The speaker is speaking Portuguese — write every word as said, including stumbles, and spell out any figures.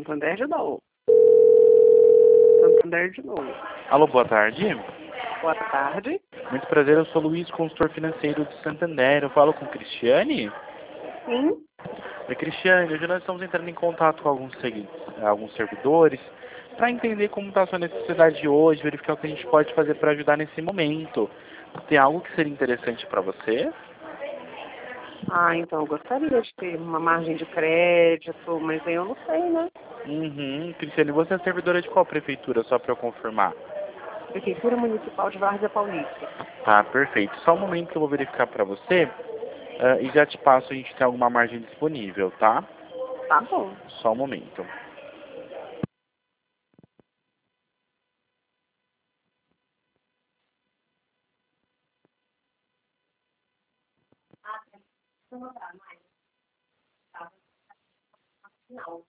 Santander de novo. Santander de novo. Alô, boa tarde. Boa tarde. Muito prazer, eu sou Luiz, consultor financeiro de Santander. Eu falo com Cristiane? Sim. Oi, Cristiane, hoje nós estamos entrando em contato com alguns, segui- alguns servidores para entender como está a sua necessidade de hoje, verificar o que a gente pode fazer para ajudar nesse momento. Tem algo que seria interessante para você? Ah, então eu gostaria de ter uma margem de crédito, mas aí eu não sei, né? Uhum. Cristiane, você é servidora de qual prefeitura, só para eu confirmar? Prefeitura Municipal de Várzea Paulista. Tá, perfeito. Só um momento que eu vou verificar para você ah, e já te passo se a gente tem alguma margem disponível, tá? Tá bom. Só um momento. Não.